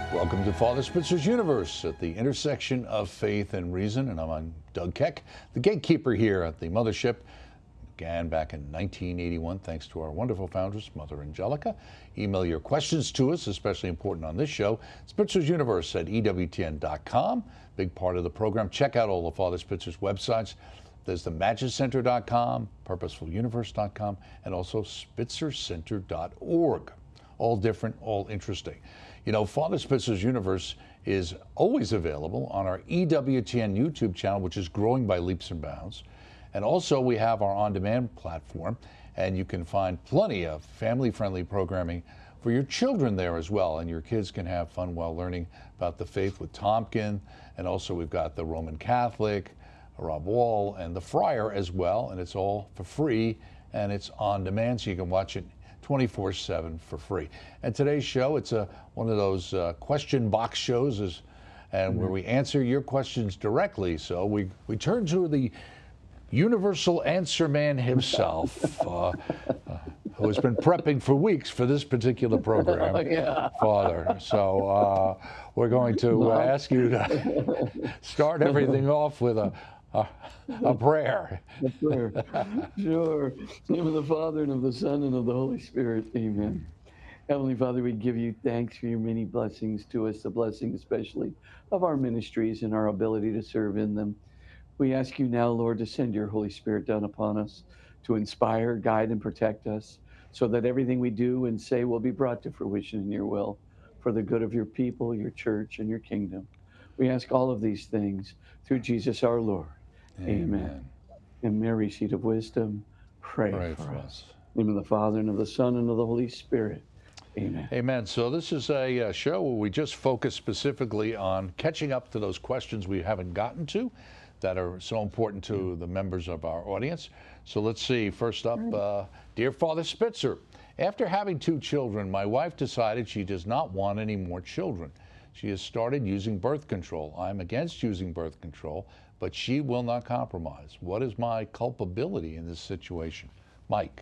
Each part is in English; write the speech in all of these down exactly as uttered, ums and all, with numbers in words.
Welcome to Father Spitzer's Universe at the intersection of faith and reason, and I'm on Doug Keck, the gatekeeper here at the mothership. Began back in nineteen eighty-one, thanks to our wonderful foundress, Mother Angelica. Email your questions to us, especially important on this show, Spitzer's Universe at E W T N dot com, big part of the program. Check out all the Father Spitzer's websites. There's the Magid Center dot com, Purposeful Universe dot com, and also Spitzer Center dot org. All different, all interesting. You know, Father Spitzer's Universe is always available on our E W T N YouTube channel, which is growing by leaps and bounds. And also we have our on-demand platform, and you can find plenty of family-friendly programming for your children there as well. And your kids can have fun while learning about the faith with Tompkin. And also we've got the Roman Catholic, Rob Wall, and the Friar as well. And it's all for free, and it's on demand, so you can watch it twenty-four seven for free. And today's show, it's a one of those uh, question box shows, is, and mm-hmm. where we answer your questions directly. So we, we turn to the universal answer man himself, uh, uh, who has been prepping for weeks for this particular program, oh, yeah. Father. So uh, we're going to uh, ask you to start everything off with a A, a prayer. A prayer. Sure. In the name of the Father, and of the Son, and of the Holy Spirit. Amen. Heavenly Father, we give you thanks for your many blessings to us, the blessing especially of our ministries and our ability to serve in them. We ask you now, Lord, to send your Holy Spirit down upon us, to inspire, guide, and protect us, so that everything we do and say will be brought to fruition in your will, for the good of your people, your church, and your kingdom. We ask all of these things through Jesus our Lord. Amen. Amen. And Mary, seat of wisdom, pray, pray for, for us. us. In the name of the Father, and of the Son, and of the Holy Spirit. Amen. Amen. So this is a uh, show where we just focus specifically on catching up to those questions we haven't gotten to that are so important to the members of our audience. So let's see. First up, uh, Dear Father Spitzer, after having two children, my wife decided she does not want any more children. She has started using birth control. I'm against using birth control, but she will not compromise. What is my culpability in this situation? Mike.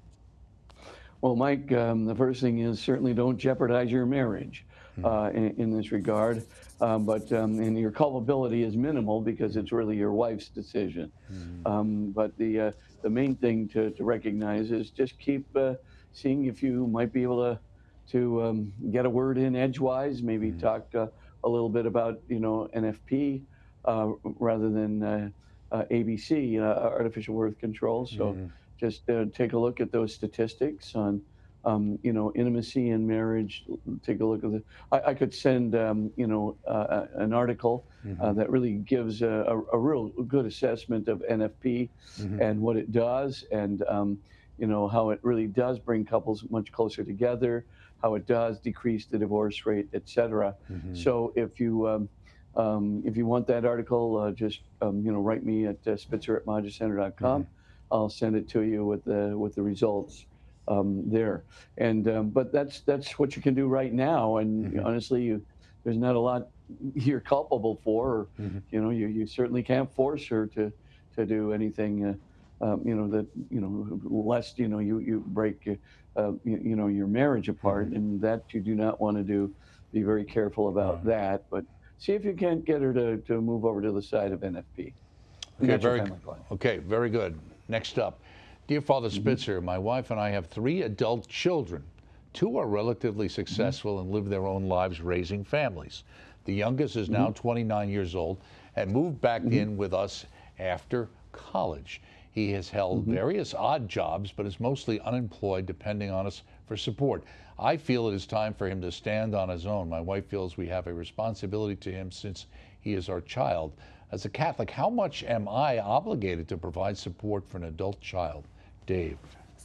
Well, Mike, um, the first thing is certainly don't jeopardize your marriage uh, in, in this regard. Um, but um, and your culpability is minimal because it's really your wife's decision. Mm. Um, but the uh, the main thing to, to recognize is just keep uh, seeing if you might be able to to um, get a word in edgewise. Maybe mm. talk uh, a little bit about you know N F P. Uh, rather than uh, uh, A B C, uh, artificial birth control. So mm-hmm. just uh, take a look at those statistics on, um, you know, intimacy and marriage. Take a look at the. I, I could send, um, you know, uh, an article mm-hmm. uh, that really gives a, a, a real good assessment of N F P mm-hmm. and what it does, and um, you know how it really does bring couples much closer together. How it does decrease the divorce rate, et cetera. Mm-hmm. So if you um, Um, if you want that article, uh, just um, you know, write me at uh, Spitzer at Magid Center dot com. Mm-hmm. I'll send it to you with the with the results um, there. And um, but that's that's what you can do right now. And mm-hmm. honestly, you, there's not a lot you're culpable for. Or, mm-hmm. You know, you, you certainly can't force her to to do anything. Uh, um, you know that you know lest you know you you break uh, you, you know your marriage apart, mm-hmm. and that you do not want to do. Be very careful about uh-huh. that, but. See if you can't get her to, to move over to the side of N F P. Okay, very, okay, very good. Next up, Dear Father Spitzer, mm-hmm. my wife and I have three adult children. Two are relatively successful mm-hmm. and live their own lives raising families. The youngest is now mm-hmm. twenty-nine years old and moved back mm-hmm. in with us after college. He has held mm-hmm. various odd jobs, but is mostly unemployed, depending on us for support. I feel it is time for him to stand on his own. My wife feels we have a responsibility to him since he is our child. As a Catholic, how much am I obligated to provide support for an adult child? Dave.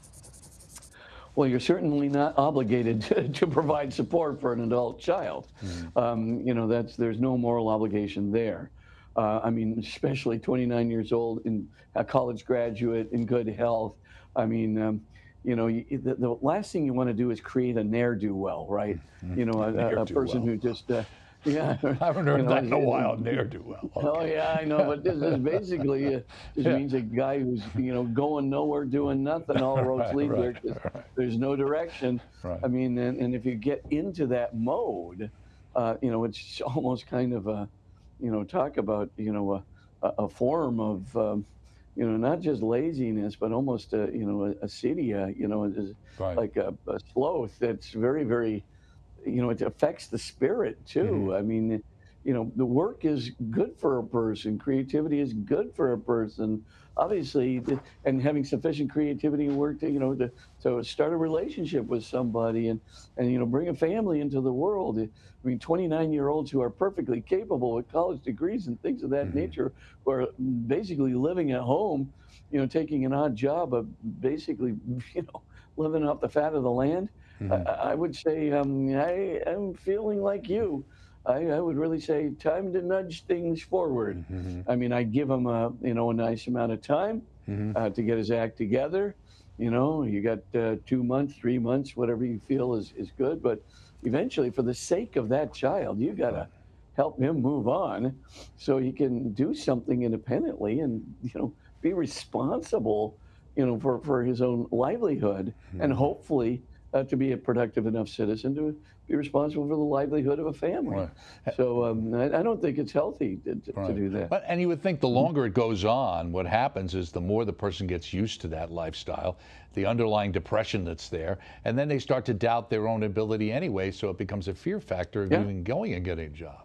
Well, you're certainly not obligated to, to provide support for an adult child. Mm-hmm. um, you know, that's there's no moral obligation there. Uh, I mean, especially twenty-nine years old, in a college graduate, in good health. I mean, um, you know, you, the, the last thing you want to do is create a ne'er-do-well, right? Mm-hmm. You know, a, a person who just, uh, yeah. I haven't heard you know, that in a while, ne'er-do-well. Okay. Oh, yeah, I know, but this is basically, uh, this yeah. means a guy who's, you know, going nowhere, doing nothing, all roads right, lead right, there, right. There's no direction. Right. I mean, and, and if you get into that mode, uh, you know, it's almost kind of a, you know, talk about, you know, a, a a form of, um, you know, not just laziness, but almost a, you know, a, acedia, you know, is Right. like a, a sloth that's very, very, you know, it affects the spirit Hmm. too. I mean, you know, the work is good for a person, creativity is good for a person. Obviously, the, and having sufficient creativity and work to, you know, to, to start a relationship with somebody and, and, you know, bring a family into the world. I mean, twenty-nine year olds who are perfectly capable with college degrees and things of that Hmm. nature, who are basically living at home, you know, taking an odd job of basically, you know, living off the fat of the land. I Hmm. I would say, um, I am feeling like you. I, I would really say time to nudge things forward. Hmm. I mean, I give him a, you know, a nice amount of time Hmm. uh, to get his act together. You know, you got uh, two months, three months, whatever you feel is, is good. But eventually, for the sake of that child, you got Right. to help him move on so he can do something independently and, you know, be responsible, you know, for, for his own livelihood and Hmm. hopefully uh, to be a productive enough citizen to be responsible for the livelihood of a family. Right. So um, I, I don't think it's healthy to, to, to Right. do that. But and you would think the Mhm. longer it goes on, what happens is the more the person gets used to that lifestyle, the underlying depression that's there, and then they start to doubt their own ability anyway, so it becomes a fear factor of Yeah. even going and getting a job.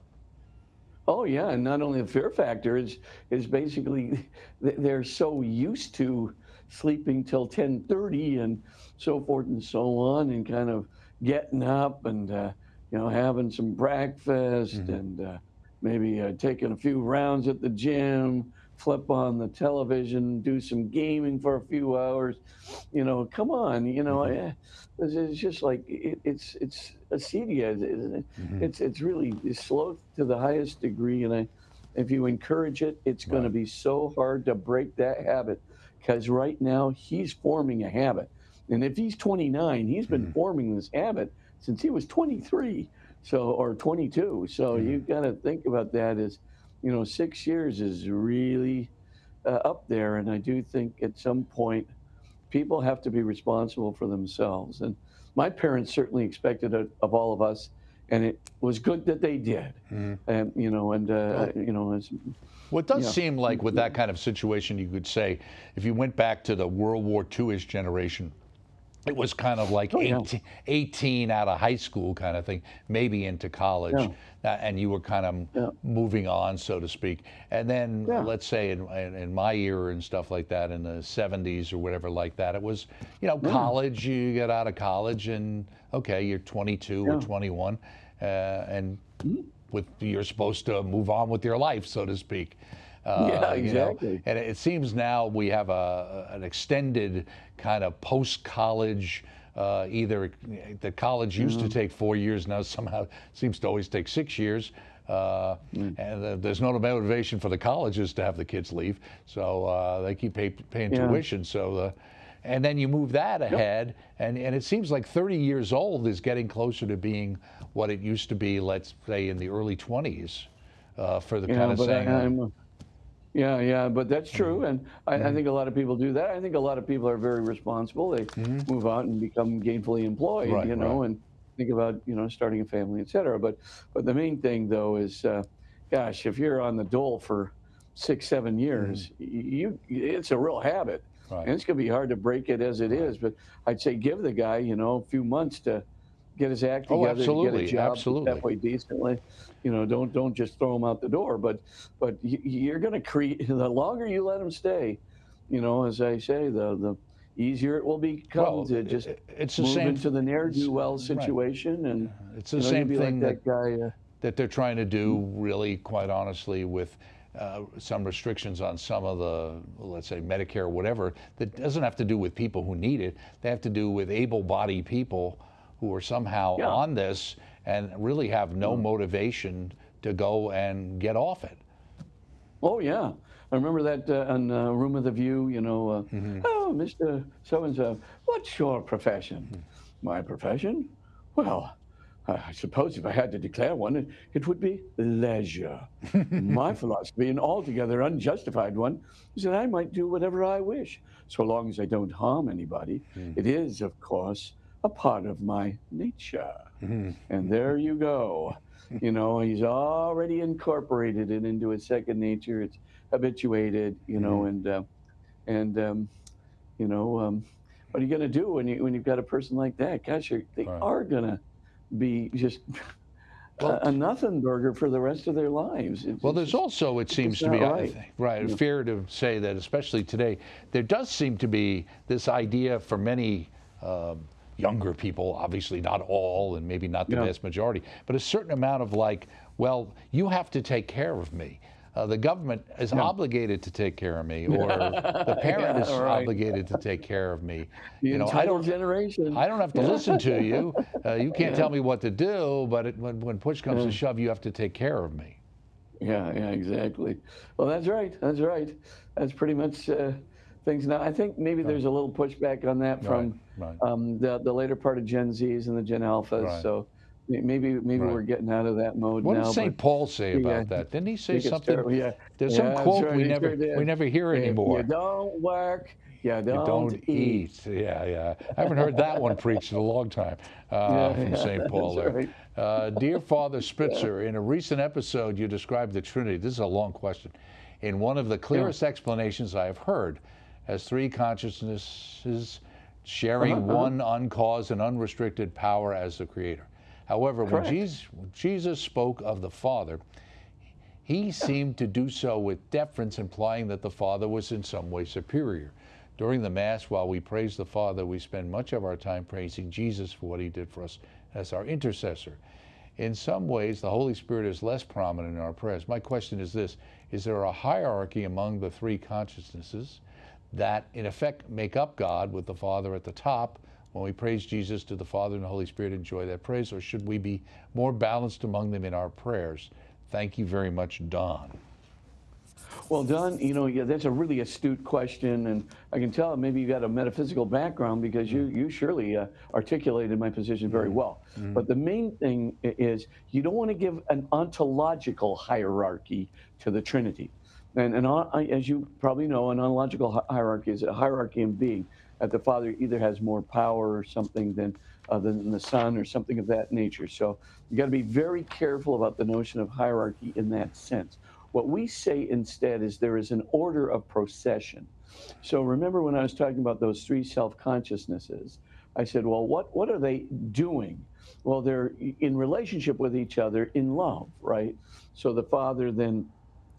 Oh yeah, and not only the fear factor is is basically th- they're so used to sleeping till ten thirty and so forth and so on, and kind of getting up and uh, you know having some breakfast Hmm. and uh, maybe uh, taking a few rounds at the gym, flip on the television, do some gaming for a few hours. You know, come on, you know, Hmm. eh, it's, it's just like it, it's it's acedia, isn't it? Hmm. It's it's really it's slow to the highest degree, and I, if you encourage it, it's going to Right. be so hard to break that habit, because right now he's forming a habit, and if he's twenty-nine, he's been Hmm. forming this habit since he was twenty-three, so or twenty-two. So Hmm. you got to think about that as, you know, six years is really uh, up there, and I do think at some point people have to be responsible for themselves. And my parents certainly expected it of all of us, and it was good that they did. Hmm. And you know, and uh, Well, you know, it's, well, it does yeah, seem like with that kind of situation, you could say, if you went back to the World War two-ish generation, it was kind of like oh yeah, eighteen, eighteen out of high school kind of thing, maybe into college, yeah, uh, and you were kind of yeah, moving on, so to speak. And then, yeah, let's say in, in, in my era and stuff like that, in the seventies or whatever like that, it was, you know, yeah, college. You get out of college, and okay, you're twenty-two or yeah, twenty-one, uh, and mhm, with you're supposed to move on with your life, so to speak. yeah, Uh, you know, exactly. and it seems now we have a, an extended kind of post-college. Uh, either the college used to Yeah, take four years, now somehow seems to always take six years. Uh, mm, and uh, there's no motivation for the colleges to have the kids leave, so uh, they keep pay, paying yeah, tuition. So, the, and then you move that yep, ahead, and, and it seems like thirty years old is getting closer to being what it used to be, let's say, in the early twenties, uh, for the kind yeah. of But I, saying, uh, I'm yeah, yeah, but that's mhm, true, and I, I mhm, think a lot of people do that. I think a lot of people are very responsible. They mhm. move out and become gainfully employed, Right, you right. know, and think about, you know, starting a family, et cetera. But but the main thing though is, uh, gosh, if you're on the dole for six, seven Mhm. years, y- you it's a real habit, Right, and it's gonna be hard to break it as it right. is. But I'd say give the guy, you know, a few months to get his act Oh, together, to get a absolutely, job that's absolutely. halfway decently. You know, don't don't just throw him out the door. But but y- you're going to create, the longer you let him stay, you know, as I say, the the easier it will become Well, to i just i- it's the move same. into the ne'er It's, do well right. situation, and It's the you know you'll same be like thing that that guy. Uh, that they're trying to mm, do, really, quite honestly, with uh, some restrictions on some of the, let's say, Medicare or whatever, that doesn't have to do with people who need it. They have to do with able-bodied people who are somehow yeah. on this and really have no uh, motivation to go and get off it. oh yeah, I remember that uh, on uh, Room of the View. You know, uh, Hmm. oh, Mister So and So, what's your profession? My profession? Well, I suppose if I had to declare one, it, it would be leisure. My philosophy, an altogether unjustified one, is that I might do whatever I wish, so long as I don't harm anybody. It is, of course, a part of my nature. Hmm. And there you go. You know, he's already incorporated it into his second nature. It's habituated, you know, Mhm. and uh, and um, you know, um, what are you going to do when you when you've got a person like that? Gosh, you're, they Right. are going to be just a, Well, a nothing burger for the rest of their lives. It's, Well, it's there's just also, it it's just seems to not be, I right. think, right, You know? fair to say that, especially today, there does seem to be this idea for many um, younger people, obviously not all, and maybe not the Yeah. vast majority, but a certain amount of like, well, you have to take care of me. Uh, the government is Yeah. obligated to take care of me, or the parent Yeah. is Right. obligated to take care of me. The You know, I entitled don't, generation. I don't have to Yeah. listen to you. Uh, you can't Yeah. tell me what to do, but it, when, when push comes to Yeah. shove, you have to take care of me. Yeah, yeah, exactly. Well, that's right. That's right. That's pretty much uh, things now. I think maybe Right, there's a little pushback on that right, from right, um, the the later part of Gen Zs and the Gen Alphas. right. So may- maybe maybe Right. we're getting out of that mode What did now. But Saint Paul say yeah, about that? Didn't he say he gets something? terrible. Yeah, There's some yeah, that's quote right. we He never sure we did. never hear If you anymore. don't work, you You don't don't eat. eat. Yeah, yeah. I haven't heard that one preached in a long time uh, Yeah, from yeah, Saint Paul that's there. right. Uh, Dear Father Yeah, Spitzer, in a recent episode, you described the Trinity. This is a long question. In one of the yeah. clearest explanations I have heard, as three consciousnesses Uh-huh, sharing uh-huh. one uncaused and unrestricted power as the Creator. However, when Correct. Jesus, Jesus spoke of the Father, he Yeah, seemed to do so with deference, implying that the Father was in some way superior. During the Mass, while we praise the Father, we spend much of our time praising Jesus for what he did for us as our intercessor. In some ways, the Holy Spirit is less prominent in our prayers. My question is this: is there a hierarchy among the three consciousnesses that, in effect, make up God, with the Father at the top? When we praise Jesus, do the Father and the Holy Spirit enjoy that praise, or should we be more balanced among them in our prayers? Thank you very much, Don. well, Don, you know, yeah, that's a really astute question, and I can tell maybe you got a metaphysical background because you you surely uh, articulated my position very Mm-hmm. well. Mm-hmm. But the main thing i- is you don't want to give an ontological hierarchy to the Trinity, and and on- I- as you probably know, an ontological hi- hierarchy is a hierarchy in being that the Father either has more power or something than uh, than the Son or something of that nature. So you got to be very careful about the notion of hierarchy in that sense. What we say instead is there is an order of procession. So remember when I was talking about those three self-consciousnesses, I said, well, what, what are they doing? Well, they're in relationship with each other in love, right? So the Father then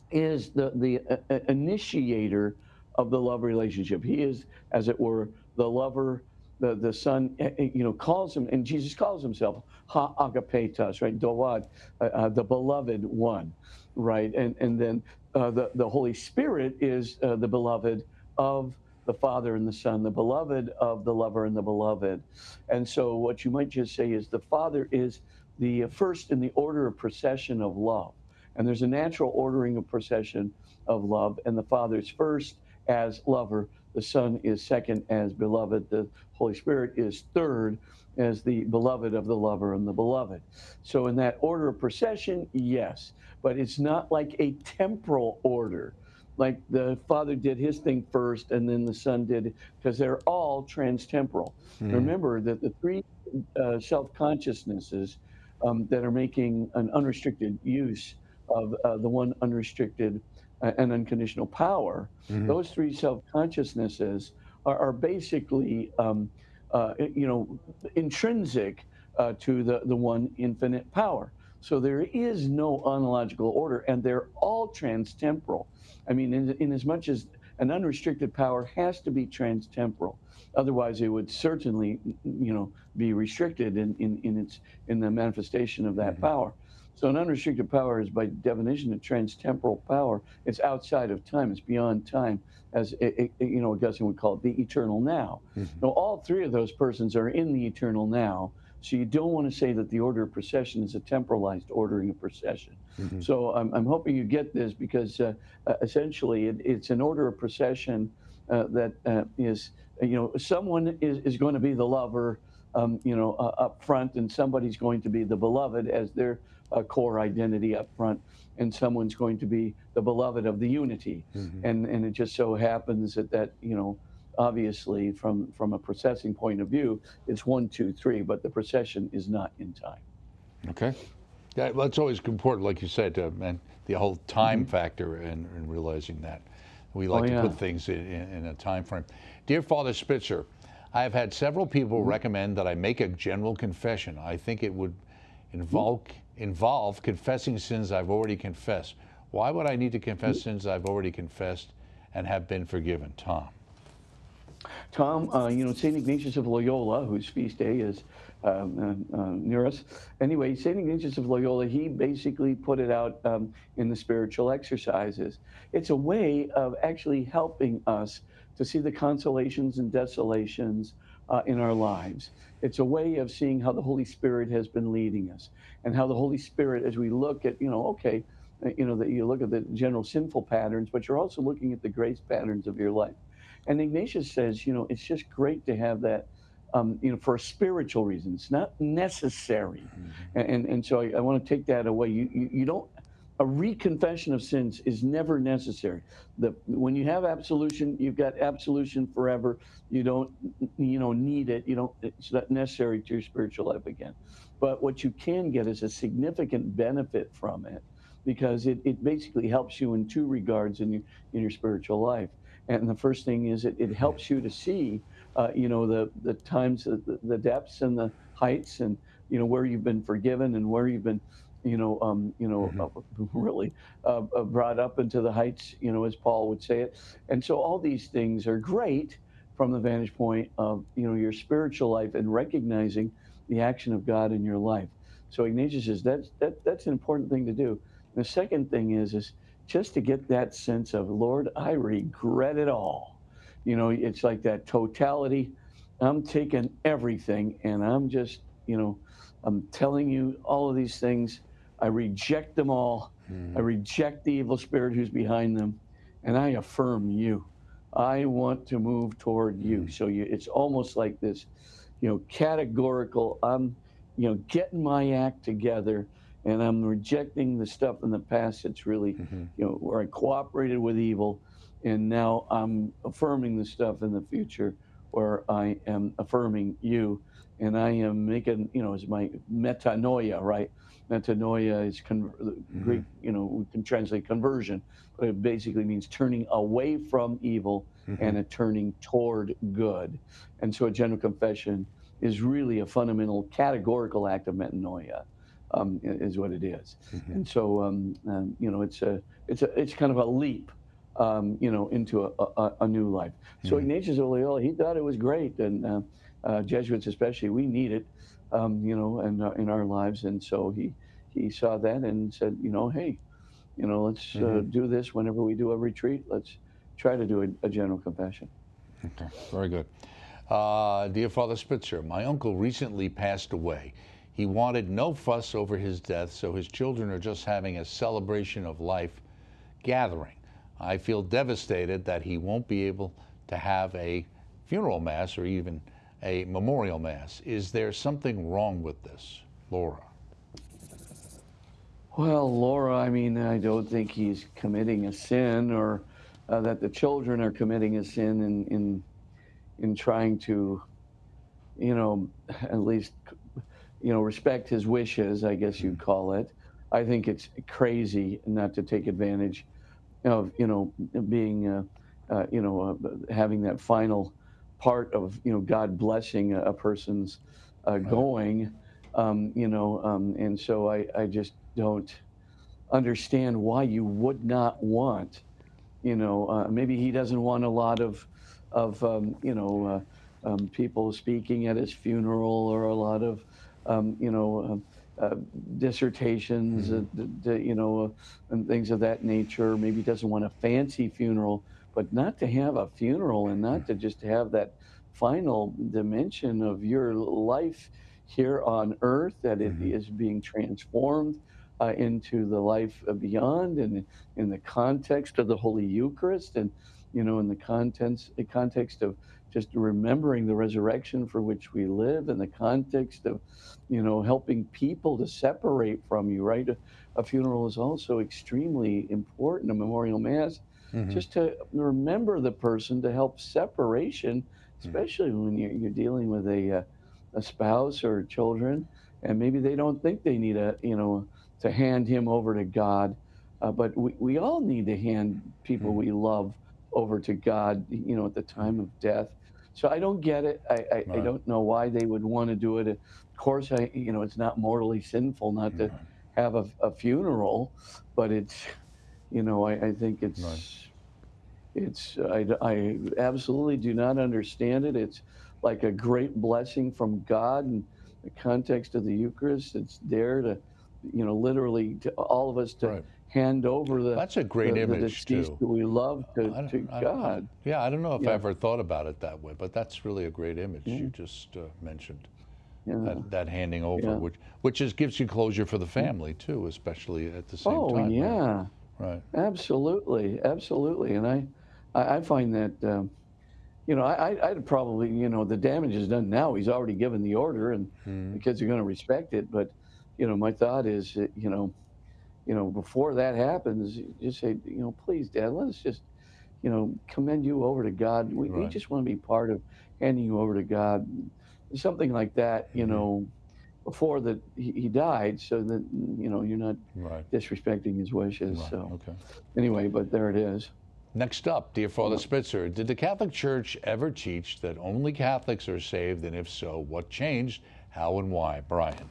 is the, the uh, uh, initiator of the love relationship. He is, as it were, the lover. The, the son, uh, uh, you know, calls him, and Jesus calls himself Ha agapetos, right? Doad, uh, uh, the beloved one, right? And and then uh, the the Holy Spirit is uh, the beloved of the Father and the Son, the beloved of the lover and the beloved. And so, what you might just say is the Father is the first in the order of procession of love. And there's a natural ordering of procession of love, and the Father is first as lover, the Son is second as beloved, the Holy Spirit is third as the beloved of the lover and the beloved. So, in that order of procession, yes, but it's not like a temporal order. Like the Father did his thing first, and then the Son did, because they're all transtemporal. Mm-hmm. Remember that the three uh, self consciousnesses um, that are making an unrestricted use of uh, the one unrestricted uh, and unconditional power, Mm-hmm. those three self-consciousnesses are, are basically, um, uh, you know, intrinsic uh, to the, the one infinite power. So there is no ontological order, and they're all transtemporal. I mean, in, in as much as an unrestricted power has to be transtemporal, otherwise it would certainly, you know, be restricted in, in, in its in the manifestation of that Mm-hmm. power. So an unrestricted power is by definition a transtemporal power. It's outside of time. It's beyond time, as it, it, you know, Augustine would call it the eternal now. Mm-hmm. Now, all three of those persons are in the eternal now. So you don't want to say that the order of procession is a temporalized ordering of procession. Mm-hmm. So I'm, I'm hoping you get this because uh, uh, essentially it, it's an order of procession uh, that uh, is, you know, someone is, is going to be the lover, um, you know, uh, up front, and somebody's going to be the beloved as their uh, core identity up front, and someone's going to be the beloved of the unity. Mm-hmm. And and it just so happens that that you know, obviously from from a processing point of view, it's one, two, three, but the procession is not in time. Okay. Yeah, well, it's always important, like you said, uh, and the whole time factor and, and realizing that we Oh like to yeah. put things in, in, in a time frame. Dear Father Spitzer, I have had several people recommend that I make a general confession. I think it would involve involve confessing sins I've already confessed. Why would I need to confess sins I've already confessed and have been forgiven, Tom? Tom, uh, you know, Saint Ignatius of Loyola, whose feast day is um, uh, uh, near us. Anyway, Saint Ignatius of Loyola, he basically put it out um, in the spiritual exercises. It's a way of actually helping us to see the consolations and desolations uh, in our lives. It's a way of seeing how the Holy Spirit has been leading us, and how the Holy Spirit, as we look at, you know, okay, uh, you know, that you look at the general sinful patterns, but you're also looking at the grace patterns of your life. And Ignatius says, you know, it's just great to have that, um, you know, for spiritual reasons, not necessary. And and, and so I, I want to take that away. You, you you don't. A reconfession of sins is never necessary. The when you have absolution, you've got absolution forever. You don't, you know, need it. You don't. It's not necessary to your spiritual life again. But what you can get is a significant benefit from it, because it, it basically helps you in two regards in your in your spiritual life. And the first thing is it, it helps you to see, uh, you know, the the times, the, the depths and the heights, and you know where you've been forgiven and where you've been, you know, um, you know, Hmm. uh, really uh, uh, brought up into the heights, you know, as Paul would say it. And so all these things are great from the vantage point of, you know, your spiritual life and recognizing the action of God in your life. So Ignatius says that's that that's an important thing to do. The second thing is is just to get that sense of, Lord, I regret it all. You know, it's like that totality. I'm taking everything and I'm just, you know, I'm telling you all of these things. I reject them all. I reject the evil spirit who's behind them, and I affirm you. I want to move toward you. So you, it's almost like this, you know, categorical. I'm, you know, getting my act together, and I'm rejecting the stuff in the past that's really, you know, where I cooperated with evil, and now I'm affirming the stuff in the future where I am affirming you, and I am making, you know, is my metanoia, right? Metanoia is con- Hmm. Greek, you know, we can translate conversion, but it basically means turning away from evil Hmm. and a turning toward good. And so a general confession is really a fundamental categorical act of metanoia, um, is what it is. Hmm. And so, um, um, you know, it's a, it's a, it's kind of a leap, um, you know, into a, a, a new life. So Hmm. Ignatius of Loyola, he thought it was great, and uh, uh, Jesuits especially, we need it, um, you know, in, uh, in our lives. And so he he saw that and said, you know, hey, you know, let's uh, Hmm. do this whenever we do a retreat. Let's try to do a, a general confession. Okay, very good. Uh, dear Father Spitzer, my uncle recently passed away. He wanted no fuss over his death, so his children are just having a celebration of life gathering. I feel devastated that he won't be able to have a funeral mass or even a memorial mass. Is there something wrong with this? Laura. Well, Laura, I mean, I don't think he's committing a sin, or uh, that the children are committing a sin in in in trying to, you know, at least, you know, respect his wishes, I guess you'd call it. I think it's crazy not to take advantage of, you know, being, uh, uh, you know, uh, having that final part of, you know, God blessing a, a person's uh, Right. going, um, you know, um, and so I, I just don't understand why you would not want, you know, uh, maybe he doesn't want a lot of, of um, you know, uh, um, people speaking at his funeral, or a lot of, um, you know, um, uh, dissertations, uh, Hmm. d- d- you know, uh, and things of that nature. Maybe he doesn't want a fancy funeral, but not to have a funeral and not to just have that final dimension of your life here on earth, that it Hmm. is being transformed uh, into the life beyond, and in the context of the Holy Eucharist, and you know, in the contents, the context of just remembering the resurrection for which we live, in the context of, you know, helping people to separate from you. Right, a, a funeral is also extremely important. A memorial mass, Hmm. just to remember the person, to help separation, especially when you're, you're dealing with a uh, a spouse or children, and maybe they don't think they need a, you know, to hand him over to God. Uh, but we, we all need to hand people Mm. we love over to God, you know, at the time of death. So I don't get it. I, I, I Right. don't know why they would want to do it. Of course, I, you know, it's not morally sinful not to Right. have a, a funeral, but it's, you know, I, I think Right. it's, it's, I, I absolutely do not understand it. It's like a great blessing from God in the context of the Eucharist. It's there to, you know, literally to all of us to Right. hand over the, That's a great the, the image deceased too. that we love to, I, don't- to I, I, God. yeah, I don't know if I Yeah. ever thought about it that way, but that's really a great image Yeah. you just uh, mentioned. Yeah. That, that handing over, Yeah. which which is gives you closure for the family too, especially at the same Oh, time, right? yeah. Right. Absolutely. Absolutely. And I, I, I find that, um, you know, I, I- I'd probably, you know, the damage is done now. He's already given the order, and the Mm. kids are going to respect it. But, you know, my thought is, that, you know, you know, before that happens, you just say, you know, please, Dad, let us just, you know, commend you over to God. We, we Right. just want to be part of handing you over to God, something like that, you Hmm. know, before that he, he died, so that you know you're not Right. disrespecting his wishes. Right. So Okay. anyway, but there it is. Next up, dear Father Yeah. Spitzer, did the Catholic Church ever teach that only Catholics are saved? And if so, what changed? How and why? Brian.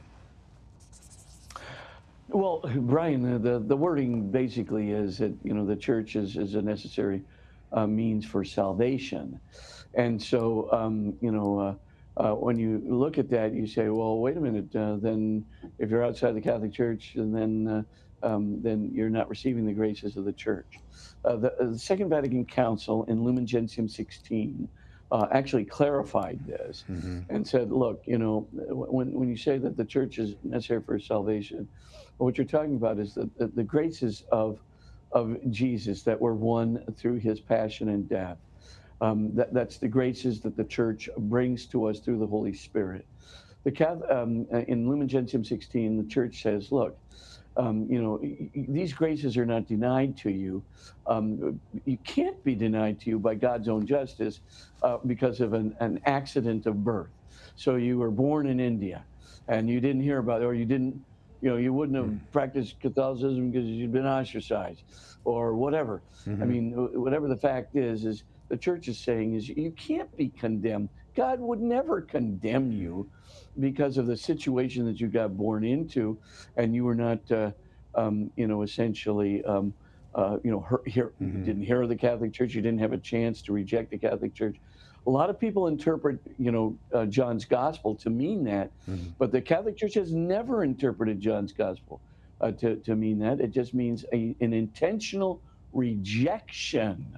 Well, Brian, the, the the wording basically is that you know the church is is a necessary uh, means for salvation, and so um, you know. Uh, uh, when you look at that, you say, "Well, wait a minute. Uh, then, if you're outside the Catholic Church, and then uh, um, then you're not receiving the graces of the Church." Uh, the, uh, the Second Vatican Council in Lumen Gentium sixteen uh, actually clarified this Hmm. and said, "Look, you know, when when you say that the Church is necessary for salvation, what you're talking about is the, the, the graces of of Jesus that were won through his passion and death. Um, that, that's the graces that the church brings to us through the Holy Spirit. The Cath- um, in Lumen Gentium sixteen, the church says, look, um, you know, y- y- these graces are not denied to you. Um, you can't be denied to you by God's own justice uh, because of an, an accident of birth. So you were born in India and you didn't hear about it, or you didn't, you know, you wouldn't have practiced Catholicism because you'd been ostracized or whatever. I Hmm. mean, wh- whatever the fact is, is the church is saying is you can't be condemned. God would never condemn you because of the situation that you got born into and you were not, uh, um, you know, essentially, um, uh, you know, hear, hear, Hmm. didn't hear of the Catholic Church. You didn't have a chance to reject the Catholic Church. A lot of people interpret, you know, uh, John's gospel to mean that, Hmm. but the Catholic Church has never interpreted John's gospel uh, to, to mean that. It just means a, an intentional rejection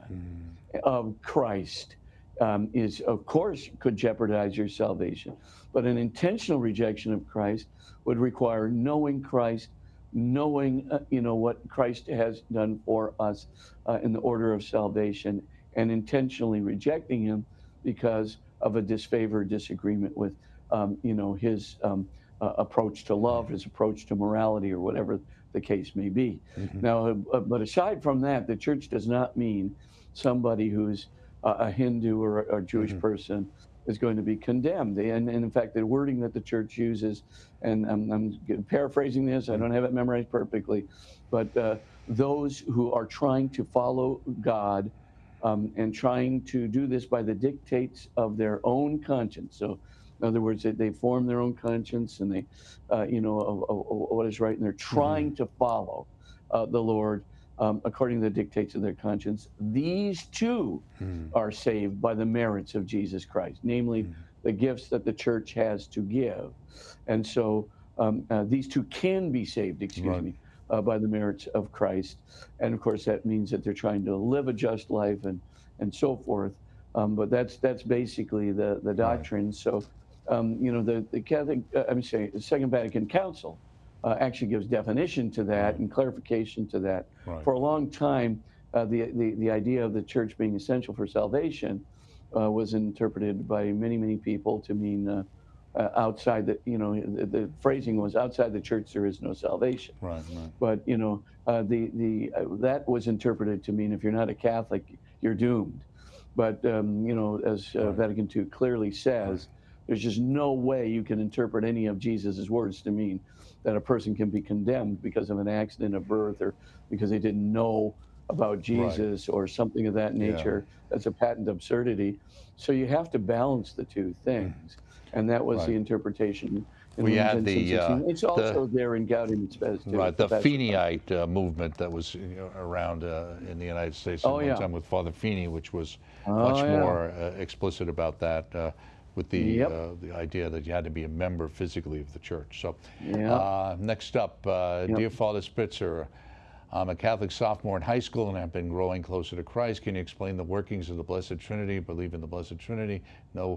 of Christ um, is, of course, could jeopardize your salvation. But an intentional rejection of Christ would require knowing Christ, knowing, uh, you know, what Christ has done for us uh, in the order of salvation, and intentionally rejecting him because of a disfavor, disagreement with, um, you know, his um, uh, approach to love, his approach to morality, or whatever the case may be. Hmm. Now, uh, but aside from that, the church does not mean somebody who's a a Hindu or a Jewish Hmm. person is going to be condemned. And, and in fact, the wording that the church uses, and I'm, I'm paraphrasing this, I don't have it memorized perfectly, but uh, those who are trying to follow God um, and trying to do this by the dictates of their own conscience. So, in other words, they, they form their own conscience and they, uh, you know, of, of, of what is right, and they're Hmm. trying to follow uh, the Lord um, according to the dictates of their conscience. These too Hmm. are saved by the merits of Jesus Christ, namely the gifts that the church has to give. And so um, uh, these two can be saved, excuse Right. me, uh, by the merits of Christ. And of course, that means that they're trying to live a just life and, and so forth. Um, but that's that's basically the, the Right. doctrine. So, um, you know, the, the Catholic, uh, I'm saying, the Second Vatican Council uh, actually gives definition to that Right. and clarification to that. Right. For a long time, uh, the, the, the idea of the church being essential for salvation uh, was interpreted by many, many people to mean uh, uh, outside the, you know, the, the phrasing was outside the church there is no salvation. Right. Right. But, you know, uh, the, the, uh, that was interpreted to mean if you're not a Catholic, you're doomed. But, um, you know, as uh, Right. Vatican two clearly Right. says, there's just no way you can interpret any of Jesus's words to mean that a person can be condemned because of an accident of birth or because they didn't know about Right. Jesus or something of that Yeah. nature. That's a patent absurdity. So you have to balance the two things. And that was the Right. interpretation in We Lumen had Gentium the uh, sixteen. It's the also there in Gaudium et Spes too, right but the that's the point. Feeneyite uh, movement that was you know, around uh, in the United States at Oh, one yeah. time with Father Feeney, which was Oh, much yeah. more uh, explicit about that, uh, with the Yep. uh, the idea that you had to be a member physically of the church. So, Yep. uh, next up, uh, Yep. dear Father Spitzer. I'm a Catholic sophomore in high school and have been growing closer to Christ. Can you explain the workings of the Blessed Trinity? Believe in the Blessed Trinity. No,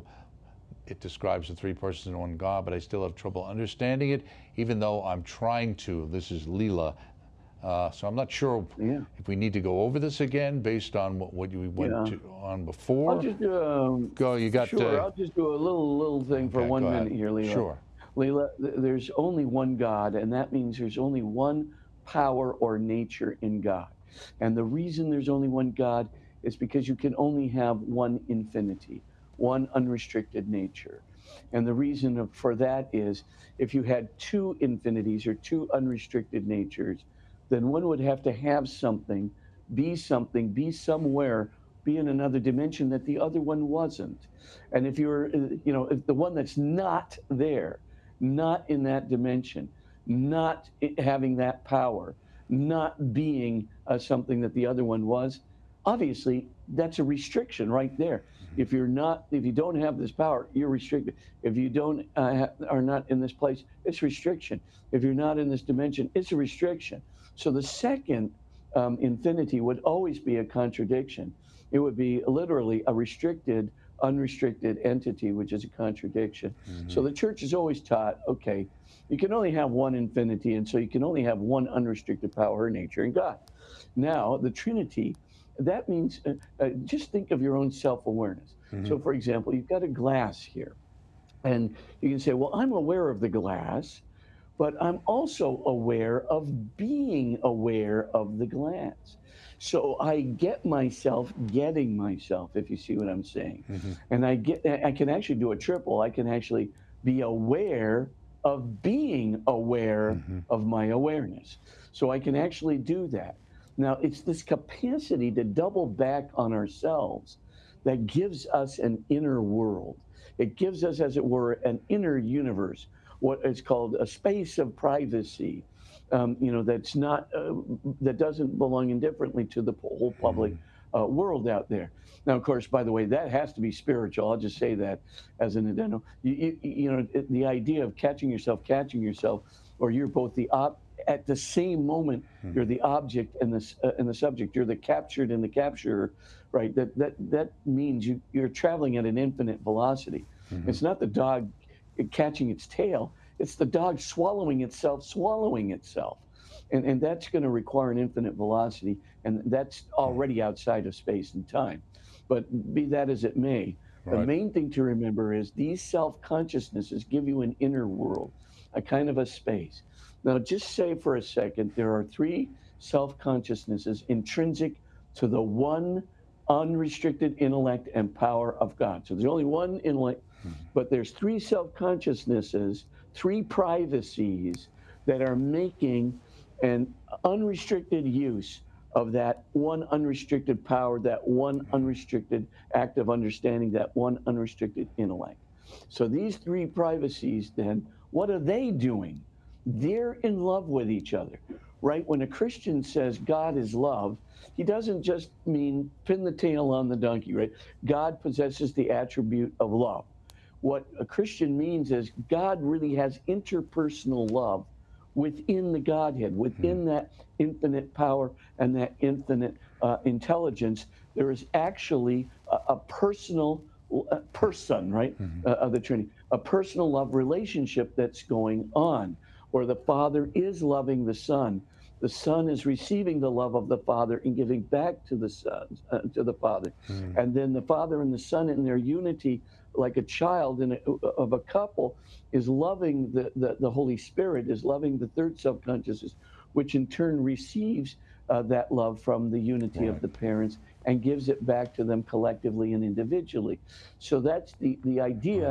it describes the three persons in one God, but I still have trouble understanding it, even though I'm trying to. This is Leela. Uh, so I'm not sure Yeah. if we need to go over this again based on what, what you went Yeah. to, on I'll before. just do um, Go, you got. sure. Uh, I'll just do a little little thing for okay, go one ahead. minute here, Leela. Sure. Leela, th- there's only one God, and that means there's only one power or nature in God. And the reason there's only one God is because you can only have one infinity, one unrestricted nature. And the reason of- for that is if you had two infinities or two unrestricted natures, then one would have to have something, be something, be somewhere, be in another dimension that the other one wasn't. And if you're, uh, you know, if the one that's not there, not in that dimension, not i- having that power, not being uh, something that the other one was, obviously that's a restriction right there. If you're not, if you don't have this power, you're restricted. If you don't uh, ha- are not in this place, it's restriction. If you're not in this dimension, it's a restriction. So the second um, infinity would always be a contradiction. It would be literally a restricted, unrestricted entity, which is a contradiction. So the church has always taught, okay, you can only have one infinity, and so you can only have one unrestricted power or nature in God. Now, the Trinity, that means uh, uh, just think of your own self awareness. So, for example, you've got a glass here, and you can say, well, I'm aware of the glass, but I'm also aware of being aware of the glass. So I get myself getting myself, if you see what I'm saying. And I get I can actually do a triple. I can actually be aware of being aware of my awareness. So I can actually do that. Now it's this capacity to double back on ourselves that gives us an inner world. It gives us, as it were, an inner universe, what is called a space of privacy, um, you know, that's not, uh, that doesn't belong indifferently to the whole public uh, world out there. Now, of course, by the way, that has to be spiritual. I'll just say that as an addendum. You, you, you know, it- the idea of catching yourself, catching yourself, or you're both the op at the same moment, you're the object and the s- uh, and the subject. You're the captured and the capturer, right? That that that means you you're traveling at an infinite velocity. It's not the dog catching its tail. It's the dog swallowing itself, swallowing itself. And, and that's going to require an infinite velocity. And that's already outside of space and time. But be that as it may, the Right. main thing to remember is these self consciousnesses give you an inner world, a kind of a space. Now, just say for a second, there are three self consciousnesses intrinsic to the one unrestricted intellect and power of God. So there's only one intellect, but there's three self-consciousnesses, three privacies that are making an unrestricted use of that one unrestricted power, that one unrestricted act of understanding, that one unrestricted intellect. So these three privacies, then, what are they doing? They're in love with each other, right? When a Christian says God is love, he doesn't just mean pin the tail on the donkey, right? God possesses the attribute of love. What a Christian means is God really has interpersonal love within the Godhead, within that infinite power and that infinite uh, intelligence. There is actually a, a personal uh, person, right, uh, of the Trinity, a personal love relationship that's going on, where the Father is loving the Son. The Son is receiving the love of the Father and giving back to the Son, uh, to the Father, and then the Father and the Son in their unity, like a child in a, of a couple, is loving the, the, the Holy Spirit, is loving the third self-consciousness, which in turn receives uh, that love from the unity Right. of the parents and gives it back to them collectively and individually. So that's the, the idea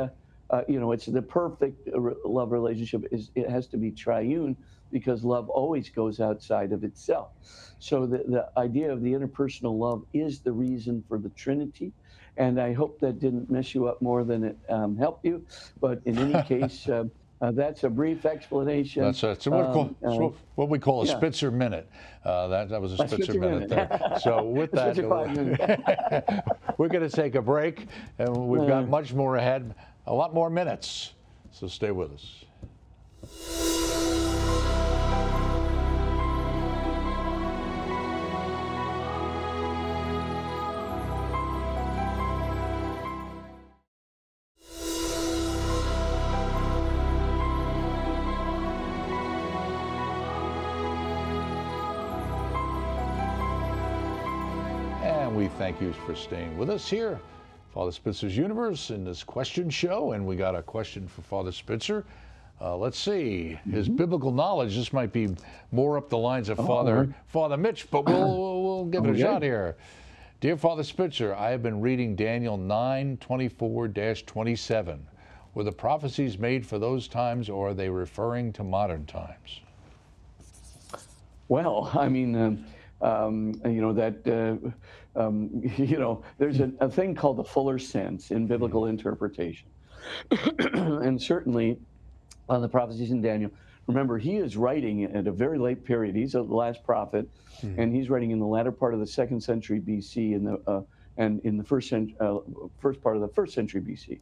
uh, you know, it's the perfect uh, re- love relationship is it has to be triune because love always goes outside of itself. So the, the idea of the interpersonal love is the reason for the Trinity. And I hope that didn't mess you up more than it um, helped you. But in any case, uh, uh, that's a brief explanation. That's, that's what, Um, that's uh, what what we call a yeah, Spitzer minute. Uh, that, that was a a Spitzer Switzer minute minute. there. So with A that, Switzer five minute. we're going to take a break, and we've got much more ahead, a lot more minutes. So stay with us. And we thank you for staying with us here, Father Spitzer's Universe, in this question show. And we got a question for Father Spitzer. Uh, let's see, his Mm-hmm. biblical knowledge. This might be more up the lines of Oh, Father right. Father Mitch, but we'll we'll, we'll give it a Okay. shot here. Dear Father Spitzer, I have been reading Daniel nine twenty-four dash twenty-seven. Were the prophecies made for those times, or are they referring to modern times? Well, I mean, um, um, you know, that, uh, um, you know, there's a, a thing called the fuller sense in biblical interpretation. And certainly on the prophecies in Daniel, remember, he is writing at a very late period. He's the last prophet, and he's writing in the latter part of the second century B C and the, uh, and in the first, cent- uh, first part of the first century B C.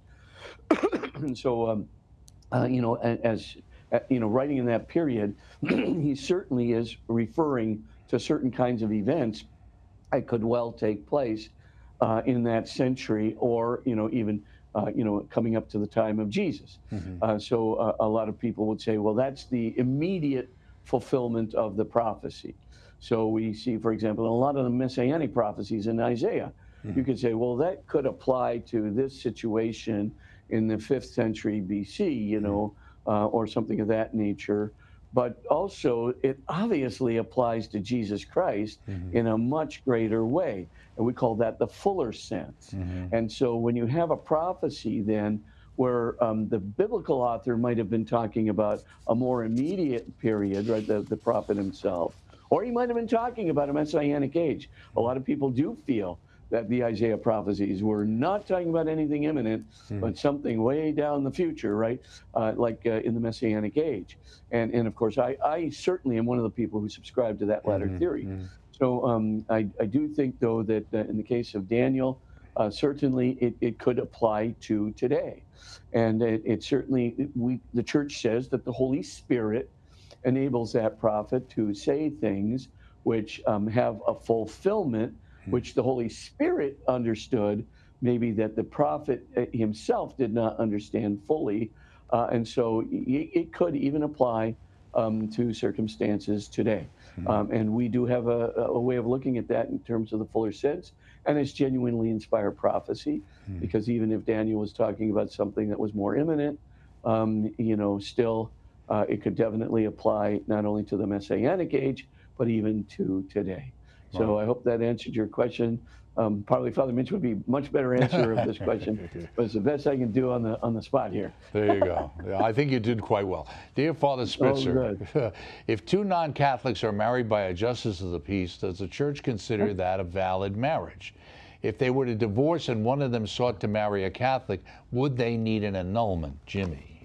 And so, um, uh, you know, a- as uh, you know, writing in that period, he certainly is referring to certain kinds of events that could well take place uh, in that century, or you know, even uh, you know, coming up to the time of Jesus. Uh, so uh, a lot of people would say, well, that's the immediate fulfillment of the prophecy. So we see, for example, in a lot of the messianic prophecies in Isaiah, you could say, well, that could apply to this situation in the fifth century B C, you know, uh, or something of that nature. But also, it obviously applies to Jesus Christ in a much greater way. And we call that the fuller sense. And so when you have a prophecy, then, where um, the biblical author might have been talking about a more immediate period, right, the, the prophet himself, or he might have been talking about a messianic age. A lot of people do feel that the Isaiah prophecies were not talking about anything imminent, but something way down the future, right? Uh, like uh, in the Messianic age. And, and of course, I, I certainly am one of the people who subscribe to that latter theory. So um, I, I do think, though, that uh, in the case of Daniel, uh, certainly it, it could apply to today. And it, it certainly, we the church says that the Holy Spirit enables that prophet to say things which um, have a fulfillment, which the Holy Spirit understood, maybe that the prophet himself did not understand fully. Uh, and so it, it could even apply um, to circumstances today. Um, and we do have a, a way of looking at that in terms of the fuller sense, and it's genuinely inspired prophecy, because even if Daniel was talking about something that was more imminent, um, you know, still uh, it could definitely apply not only to the Messianic age, but even to today. So I hope that answered your question. Um, probably Father Mitch would be much better answer of this question, but it's the best I can do on the on the spot here. There you go. Yeah, I think you did quite well. Dear Father Spitzer, good. if two non-Catholics are married by a justice of the peace, does the church consider that a valid marriage? If they were to divorce and one of them sought to marry a Catholic, would they need an annulment? Jimmy.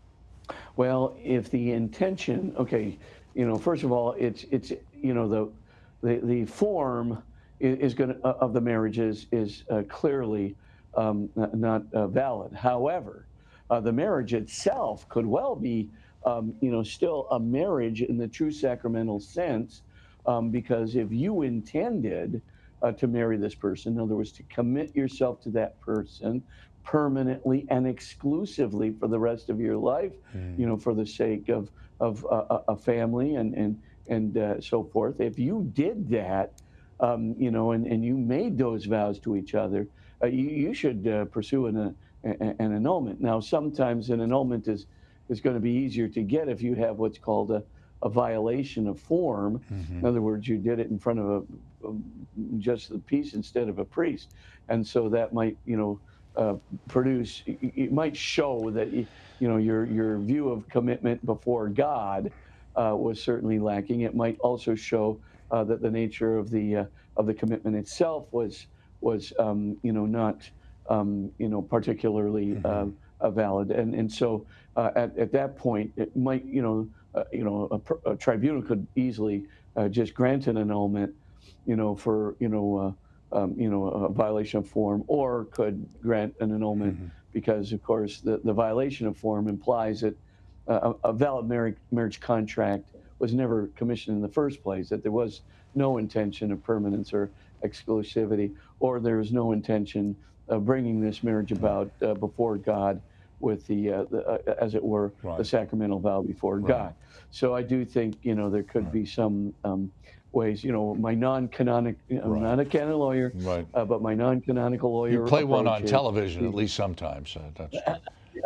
Well, if the intention, okay, you know, first of all, it's it's you know the the the form is, is going to of the marriages is uh, clearly um, not, not uh, valid. However, uh, the marriage itself could well be um, you know still a marriage in the true sacramental sense, um, because if you intended uh, to marry this person, in other words, to commit yourself to that person permanently and exclusively for the rest of your life, you know, for the sake of of uh, a family and and and uh, so forth. If you did that, um, you know, and, and you made those vows to each other, uh, you, you should uh, pursue an, uh, an annulment. Now, sometimes an annulment is is going to be easier to get if you have what's called a, a violation of form. In other words, you did it in front of a, a just the peace instead of a priest, and so that might, you know, uh, produce. It it might show that y- you know your your view of commitment before God uh, was certainly lacking. It might also show uh, that the nature of the uh, of the commitment itself was was um, you know not um, you know particularly uh, Hmm. uh, valid. And and so uh, at at that point, it might you know uh, you know a, pr- a tribunal could easily uh, just grant an annulment, you know for you know. Uh, um, you know, a violation of form, or could grant an annulment Hmm. because, of course, the, the violation of form implies that uh, a, a valid marriage, marriage contract was never commissioned in the first place, that there was no intention of permanence or exclusivity, or there was no intention of bringing this marriage about uh, before God with the, uh, the uh, as it were, the Right, sacramental vow before right, God. So I do think, you know, there could right, be some um, ways, you know, my non-canonic, I'm right, not a canon lawyer, right. uh, but my non-canonical You lawyer play one approach on is, television at is least sometimes. Uh, that's true.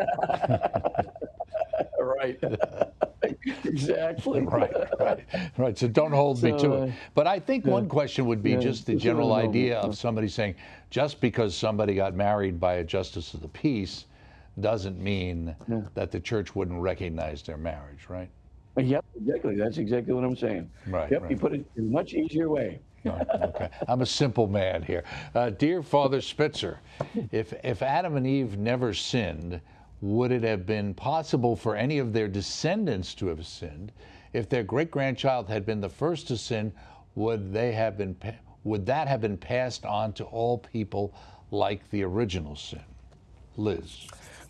right. Exactly. Right, right, right. So don't hold me to So, it. uh, But I think yeah, one question would be yeah, just the it's sort of general a noble. idea of somebody saying, just because somebody got married by a justice of the peace doesn't mean Yeah. that the church wouldn't recognize their marriage, right? Yep, exactly. That's exactly what I'm saying. Right, Yep, you right. put it in a much easier way. Right, okay. I'm a simple man here. Uh, dear Father Spitzer, if, if Adam and Eve never sinned, would it have been possible for any of their descendants to have sinned? If their great grandchild had been the first to sin, would they have been pa- would that have been passed on to all people like the original sin? Liz.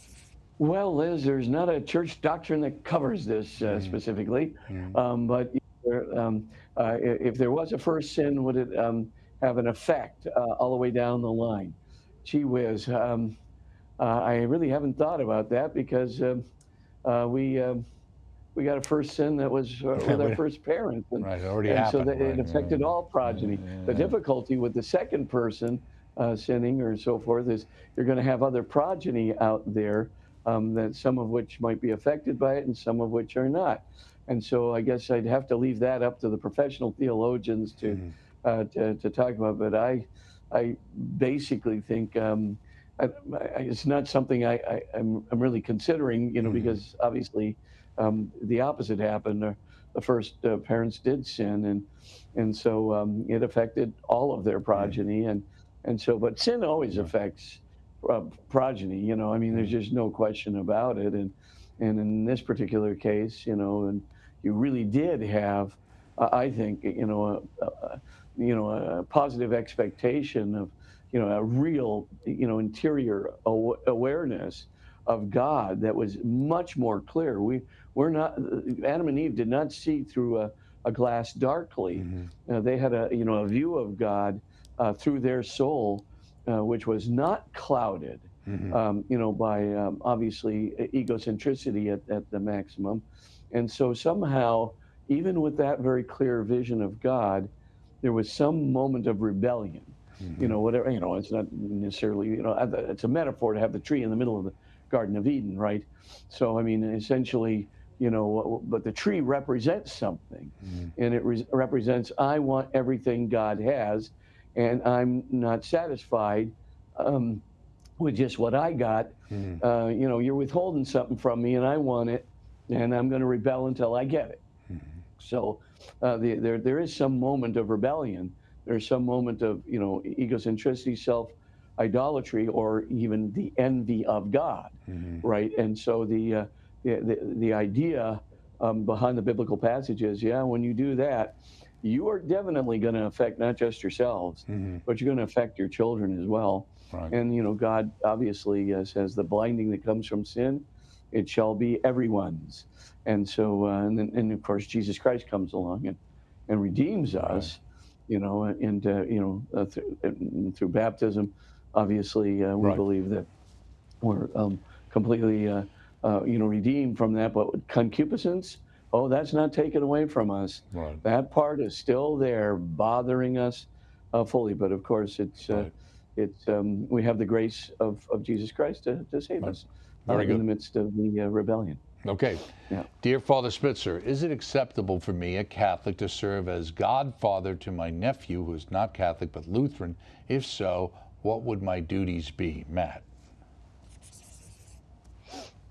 Well, Liz, there's not a church doctrine that covers this uh, Mm, specifically, mm. um, but there, um, uh, i- if there was a first sin, would it um, have an effect uh, all the way down the line? Gee whiz, um, uh, I really haven't thought about that because um, uh, we um, we got a first sin that was uh, with our We- first parents, and right, it already and so happened, that it right? affected all progeny. The Yeah, difficulty with the second person uh, sinning or so forth is you're going to have other progeny out there um, that some of which might be affected by it and some of which are not. And so I guess I'd have to leave that up to the professional theologians to mhm, uh, to, to talk about. But I I basically think. Um, I, I, it's not something I, I, I'm, I'm really considering, you know, mhm, because obviously um, the opposite happened. Uh, the first uh, parents did sin, and and so um, it affected all of their mhm, progeny, and and so, but sin always right, affects uh, progeny. You know, I mean, there's mhm, just no question about it, and and in this particular case, you know, and you really did have, uh, I think, you know, a, a, you know, a positive expectation of, you know, a real, you know, interior aw- awareness of God that was much more clear. We we're not Adam and Eve did not see through a, a glass darkly. mhm, Uh, they had a you know a view of God uh, through their soul, uh, which was not clouded, mhm, um, you know, by um, obviously e- egocentricity at, at the maximum, and so somehow, even with that very clear vision of God, there was some moment of rebellion. You mhm, know, whatever. You know, it's not necessarily. You know, it's a metaphor to have the tree in the middle of the Garden of Eden, right? So, I mean, essentially, you know, but the tree represents something, mhm, and it re- represents I want everything God has, and I'm not satisfied um, with just what I got. mhm, Uh, you know, you're withholding something from me, and I want it, and I'm going to rebel until I get it. mhm. So uh, the, there there is some moment of rebellion. There's some moment of you know egocentricity, self idolatry, or even the envy of God, Mhm. right? And so the uh, the, the the idea um, behind the biblical passage is, yeah, when you do that, you are definitely going to affect not just yourselves, Mhm. but you're going to affect your children as well. Right. And you know, God obviously uh, says the blinding that comes from sin, it shall be everyone's. And so, uh, and then, and of course, Jesus Christ comes along and, and redeems Right. us, you know, and, uh, you know, uh, through, and through baptism, obviously, uh, we Right. believe that we're um, completely, uh, uh, you know, redeemed from that. But concupiscence, oh, that's not taken away from us. Right. That part is still there, bothering us uh, fully. But of course, it's, uh, Right. it's, um, we have the grace of, of Jesus Christ to, to save Right. us uh, Very in the good. midst of the uh, rebellion. Okay. Yeah. Dear Father Spitzer, is it acceptable for me, a Catholic, to serve as godfather to my nephew who is not Catholic but Lutheran? If so, what would my duties be? Matt.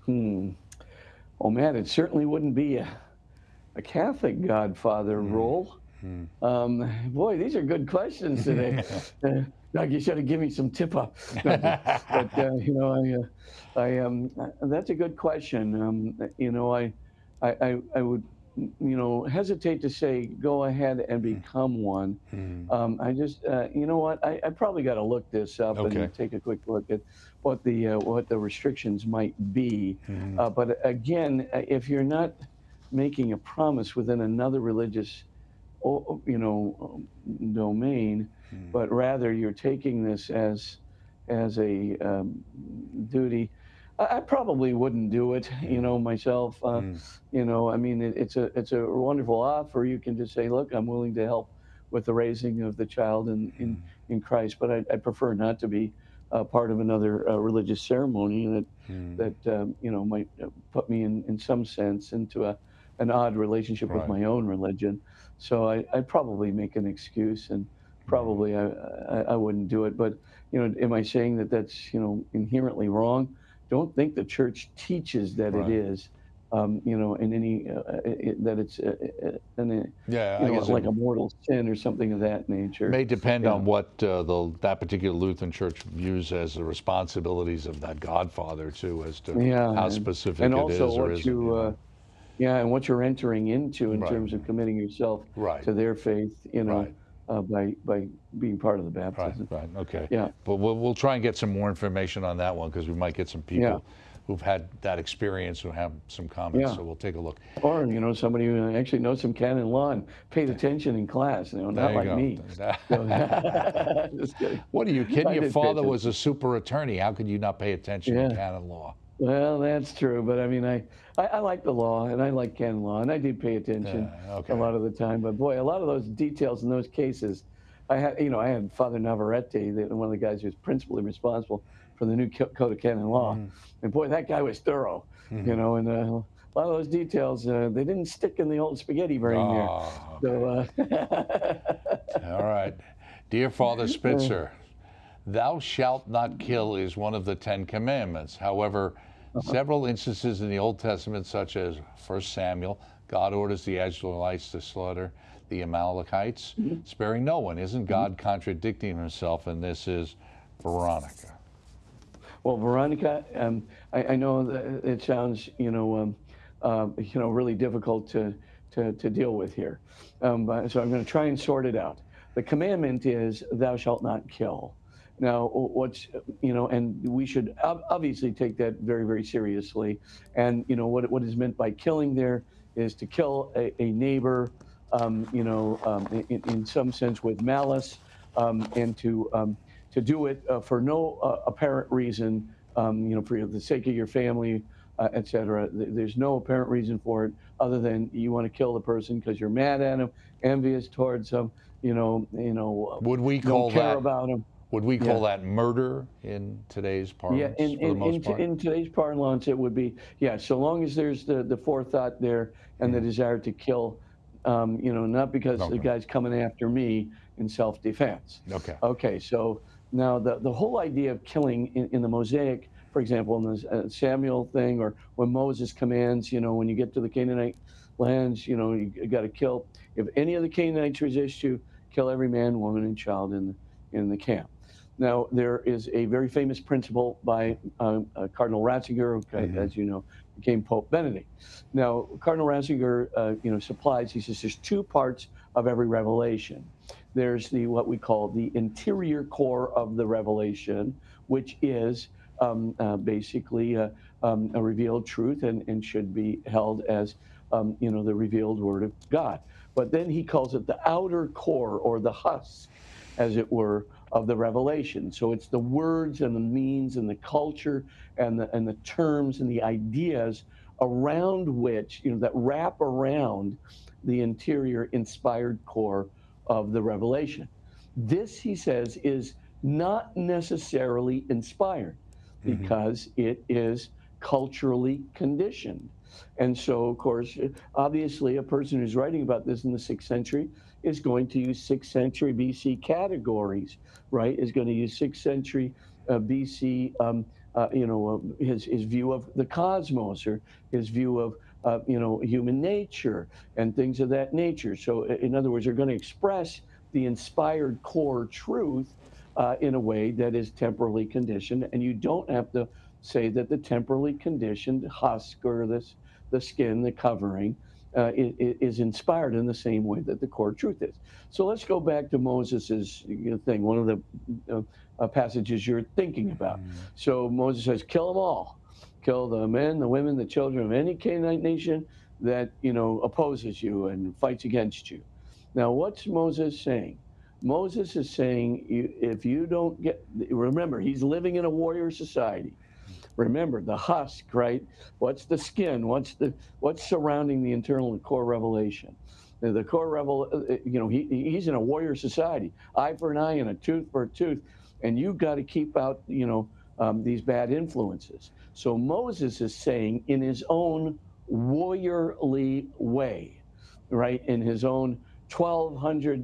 Hmm. Oh man, it certainly wouldn't be a, a Catholic godfather role. Um, boy, these are good questions today. Uh, Doug, you should have given me some tip off. No, but but, uh, you know, I, uh, I um, uh, that's a good question. Um, you know, I, I, I, I would, you know, hesitate to say go ahead and become one. Um, I just, uh, you know what, I, I probably got to look this up Okay. and take a quick look at what the uh, what the restrictions might be. Uh, but again, uh, if you're not making a promise within another religious o- you know, um, domain, but rather you're taking this as as a um, duty. I, I probably wouldn't do it, you know, myself. Uh, you know, I mean, it, it's a it's a wonderful offer. You can just say, look, I'm willing to help with the raising of the child in in, in Christ, but I, I prefer not to be uh, part of another uh, religious ceremony that that um, you know might uh, put me in in some sense into a an odd relationship with Right. my own religion. So I, I'd probably make an excuse and probably I, I, I wouldn't do it. But, you know, am I saying that that's, you know, inherently wrong? Don't think the church teaches that it Right. is, um, you know, in any, uh, it, that it's, uh, uh, an, uh, Yeah, you I know, guess it like a mortal sin or something of that nature. may depend Yeah. on what uh, the that particular Lutheran church views as the responsibilities of that godfather too, as to Yeah. how And, specific and it also is or what isn't. you, You uh, know. yeah, and what you're entering into in Right. terms of committing yourself Right. to their faith, you know, Right. uh, by, by being part of the Right, baptism. right, okay. Yeah. But we'll, we'll try and get some more information on that one because we might get some Yeah. people who've had that experience who have some comments. Yeah. So we'll take a look. Or, you know, somebody who actually knows some canon law and paid attention in class, you know, There not you like go. me. So, just kidding. What are you kidding? I Your did pay father was attention. a super attorney. How could you not pay attention to Yeah. canon law? Well, that's true. But I mean, I, I, I like the law and I like canon law and I did pay attention Yeah, a okay. lot of the time. But boy, a lot of those details in those cases, I had, you know, I had Father Navarrete, the, one of the guys who was principally responsible for the new co- code of canon law. And boy, that guy was thorough, you know, and uh, a lot of those details, uh, they didn't stick in the old spaghetti brain there. Oh, So, okay. uh, All right. Dear Father uh, Spitzer, thou shalt not kill is one of the Ten Commandments. However, several instances in the Old Testament, such as First Samuel, God orders the Israelites to slaughter the Amalekites, sparing no one. Isn't God contradicting himself? And this is Veronica. well, Veronica, um, I, I know that it sounds, you know, um, uh, you know, really difficult to to, to deal with here. Um, but, so I'm going to try and sort it out. The commandment is, "Thou shalt not kill." Now, what's, you know, and we should ob- obviously take that very, very seriously. And you know what what is meant by killing there is to kill a, a neighbor, um, you know, um, in, in some sense with malice, um, and to um, to do it uh, for no uh, apparent reason, um, you know, for the sake of your family, uh, et cetera. Th- There's no apparent reason for it other than you want to kill the person because you're mad at him, envious towards them, you know, you know, Would we don't call care that about them. would we Yeah. call that murder in today's Yeah, parlance in for the in most in, t- part? in today's parlance, it would be, yeah. So long as there's the the forethought there and the desire to kill, um, you know, not because the Okay. guy's coming after me in self-defense. Okay. Okay, so now the the whole idea of killing in, in the Mosaic, for example, in the uh, Samuel thing, or when Moses commands, you know, when you get to the Canaanite lands, you know, you, got to kill. If any of the Canaanites resist you, kill every man, woman, and child in in the camp. Now, there is a very famous principle by um, uh, Cardinal Ratzinger, who, as you know, became Pope Benedict. Now, Cardinal Ratzinger, uh, you know, supplies, he says there's two parts of every revelation. There's the what we call the interior core of the revelation, which is um, uh, basically uh, um, a revealed truth and, and should be held as, um, you know, the revealed word of God. But then he calls it the outer core or the husk, as it were, of the revelation. So it's the words and the means and the culture and the and the terms and the ideas around which, you know, that wrap around the interior inspired core of the revelation. This, he says, is not necessarily inspired because it is culturally conditioned. And so, of course, obviously, a person who's writing about this in the sixth century is going to use sixth century B C categories, right? Is going to use sixth century uh, B C um, uh, you know, uh, his, his view of the cosmos, or his view of, uh, you know, human nature and things of that nature. So in other words, they're going to express the inspired core truth uh, in a way that is temporally conditioned. And you don't have to say that the temporally conditioned husk, or this, the skin, the covering, uh, is, is inspired in the same way that the core truth is. So let's go back to Moses's, you know, thing, one of the uh, uh, passages you're thinking about. Mm. So Moses says, kill them all. Kill the men, the women, the children of any Canaanite nation that, you know, opposes you and fights against you. Now, what's Moses saying? Moses is saying, you, if you don't get, remember, he's living in a warrior society. Remember the husk, right? What's the skin? What's the what's surrounding the internal and core revelation? The, the core revel, you know, he he's in a warrior society, eye for an eye and a tooth for a tooth, and you've got to keep out, you know, um, these bad influences. So Moses is saying, in his own warriorly way, right, in his own twelve hundred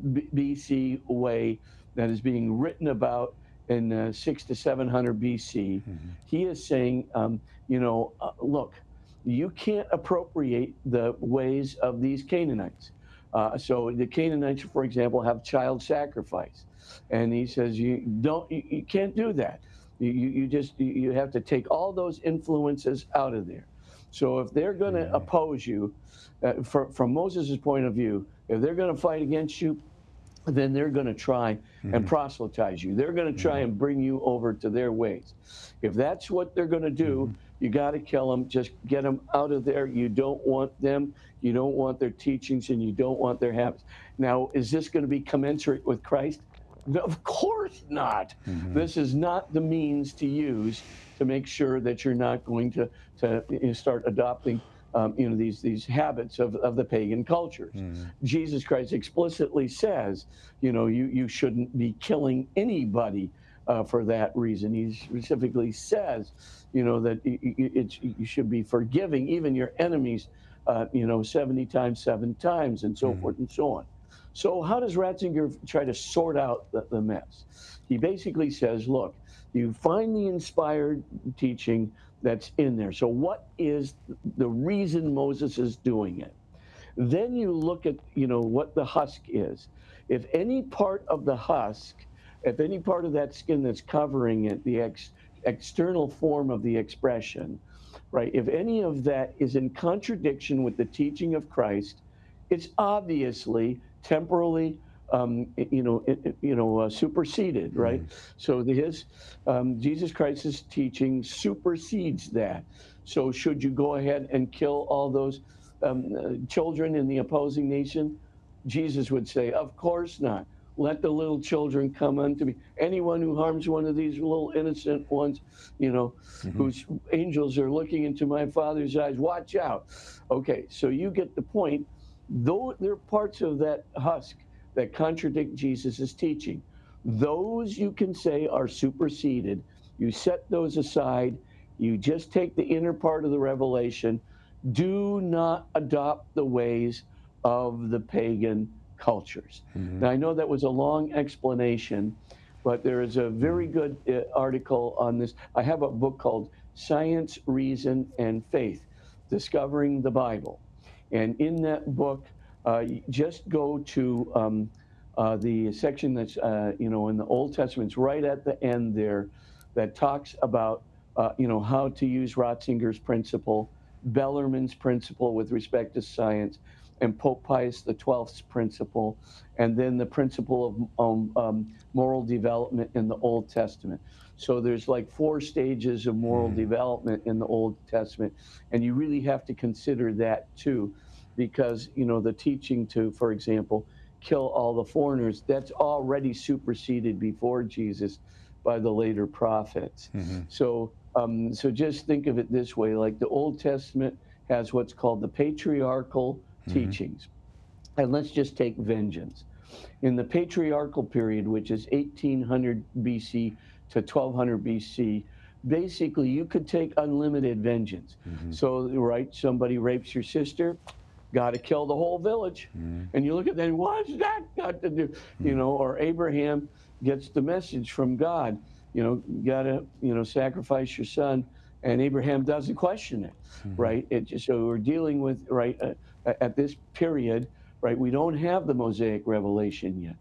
B C way that is being written about in uh, six to seven hundred B C, mm-hmm. he is saying, um, you know, uh, look, you can't appropriate the ways of these Canaanites. Uh, so the Canaanites, for example, have child sacrifice, and he says you don't, you, you can't do that. You, you just you have to take all those influences out of there. So if they're going to mm-hmm. oppose you, uh, for, from Moses' point of view, if they're going to fight against you, then they're going to try mm-hmm. and proselytize you. They're going to try mm-hmm. and bring you over to their ways. If that's what they're going to do, mm-hmm. you got to kill them. Just get them out of there. You don't want them. You don't want their teachings, and you don't want their habits. Now, is this going to be commensurate with Christ? No, of course not. Mm-hmm. This is not the means to use to make sure that you're not going to, to you know, start adopting Um, you know, these these habits of, of the pagan cultures. Mm. Jesus Christ explicitly says, you know, you, you shouldn't be killing anybody uh, for that reason. He specifically says, you know, that it, it, you should be forgiving even your enemies, uh, you know, seventy times, seven times, and so mm. forth and so on. So how does Ratzinger try to sort out the, the mess? He basically says, look, you find the inspired teaching that's in there. So what is the reason Moses is doing it? Then you look at, you know, what the husk is. If any part of the husk, if any part of that skin that's covering it, the ex, external form of the expression, right, if any of that is in contradiction with the teaching of Christ, it's obviously temporally Um, you know, it, you know, uh, superseded, right? Mm. So the, his um, Jesus Christ's teaching supersedes that. So should you go ahead and kill all those um, uh, children in the opposing nation? Jesus would say, of course not. Let the little children come unto me. Anyone who harms one of these little innocent ones, you know, mm-hmm. whose angels are looking into my Father's eyes, watch out. Okay, so you get the point. Though there are parts of that husk that contradict Jesus's teaching, those you can say are superseded. You set those aside. You just take the inner part of the revelation. Do not adopt the ways of the pagan cultures. Mm-hmm. Now, I know that was a long explanation, but there is a very good uh, article on this. I have a book called Science, Reason, and Faith, Discovering the Bible. And in that book, Uh, just go to um, uh, the section that's, uh, you know, in the Old Testament, it's right at the end there, that talks about, uh, you know, how to use Ratzinger's principle, Bellarmine's principle with respect to science, and Pope Pius the twelfth's principle, and then the principle of um, um, moral development in the Old Testament. So there's like four stages of moral mm. development in the Old Testament, and you really have to consider that too. Because, you know, the teaching to, for example, kill all the foreigners, that's already superseded before Jesus by the later prophets. Mm-hmm. So, um, so just think of it this way, like the Old Testament has what's called the patriarchal mm-hmm. teachings. And let's just take vengeance. In the patriarchal period, which is eighteen hundred B C to twelve hundred B C, basically you could take unlimited vengeance. Mm-hmm. So, right, somebody rapes your sister, got to kill the whole village. Mm. And you look at that, what's that got to do? Mm. You know, or Abraham gets the message from God, you know, you gotta, you know, sacrifice your son, and Abraham doesn't question it, Hmm. right? It just, so we're dealing with, right, uh, a- at this period, right? We don't have the Mosaic revelation yet.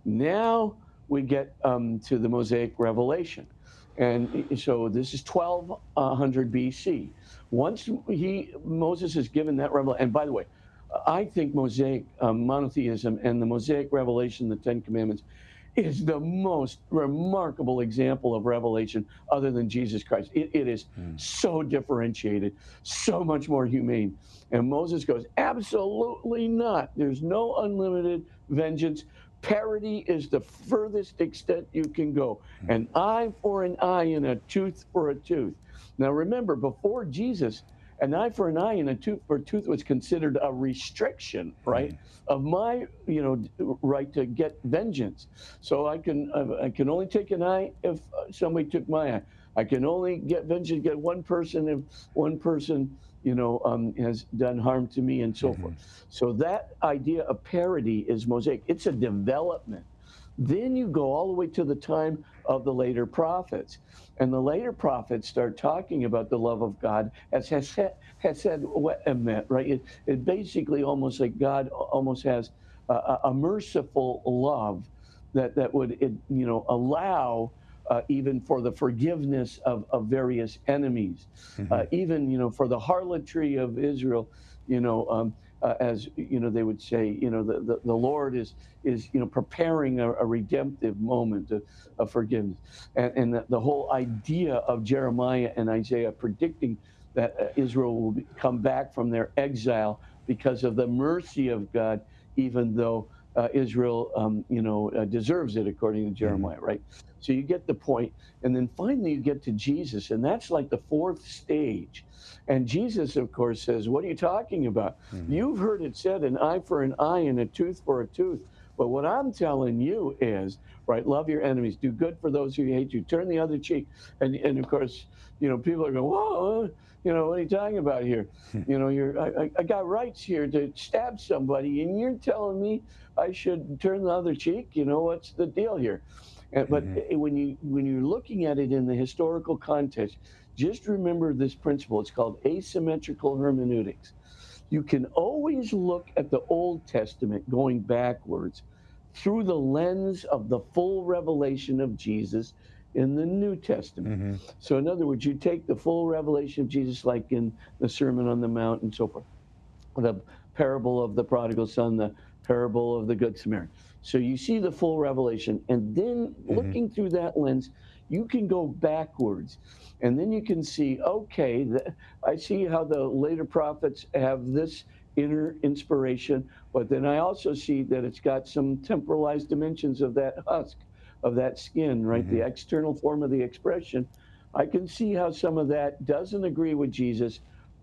Now we get um, to the Mosaic revelation. And i- so this is twelve hundred B C. Once he Moses is given that revelation, and by the way, I think Mosaic um, monotheism and the Mosaic revelation, the Ten Commandments, is the most remarkable example of revelation other than Jesus Christ. It, it is so differentiated, so much more humane. And Moses goes, absolutely not. There's no unlimited vengeance. Parity is the furthest extent you can go. An eye for an eye and a tooth for a tooth. Now remember, before Jesus, an eye for an eye and a tooth for a tooth was considered a restriction, right, of my, you know, right to get vengeance. So I can uh, I can only take an eye if uh, somebody took my eye. I can only get vengeance, get one person if one person, you know, um, has done harm to me, and so forth. So that idea of parity is Mosaic. It's a development. Then you go all the way to the time of the later prophets. And the later prophets start talking about the love of God as has said, has said Emet, right? It, it basically almost like God almost has a, a merciful love that, that would, it, you know, allow uh, even for the forgiveness of, of various enemies, uh, even, you know, for the harlotry of Israel, you know, um, uh, as, you know, they would say, you know, the, the, the Lord is, is, you know, preparing a, a redemptive moment of, of forgiveness. And, and the, the whole idea of Jeremiah and Isaiah predicting that uh, Israel will be, come back from their exile because of the mercy of God, even though uh, Israel, um, you know, uh, deserves it, according to Jeremiah, right? So you get the point. And then finally you get to Jesus, and that's like the fourth stage. And Jesus, of course, says, what are you talking about? You've heard it said, an eye for an eye and a tooth for a tooth. But what I'm telling you is, right, love your enemies, do good for those who hate you, turn the other cheek. And, and of course, you know, people are going, whoa, you know, what are you talking about here? You know, you're, I, I got rights here to stab somebody, and you're telling me I should turn the other cheek? You know, what's the deal here? And, but eh, when you when you're looking at it in the historical context, just remember this principle. It's called asymmetrical hermeneutics. You can always look at the Old Testament going backwards through the lens of the full revelation of Jesus in the New Testament. So, in other words, you take the full revelation of Jesus, like in the Sermon on the Mount and so forth, the parable of the prodigal son, the parable of the Good Samaritan. So you see the full revelation, and then looking through that lens, you can go backwards, and then you can see, okay, the, I see how the later prophets have this inner inspiration, but then I also see that it's got some temporalized dimensions of that husk, of that skin, right? The external form of the expression. I can see how some of that doesn't agree with Jesus.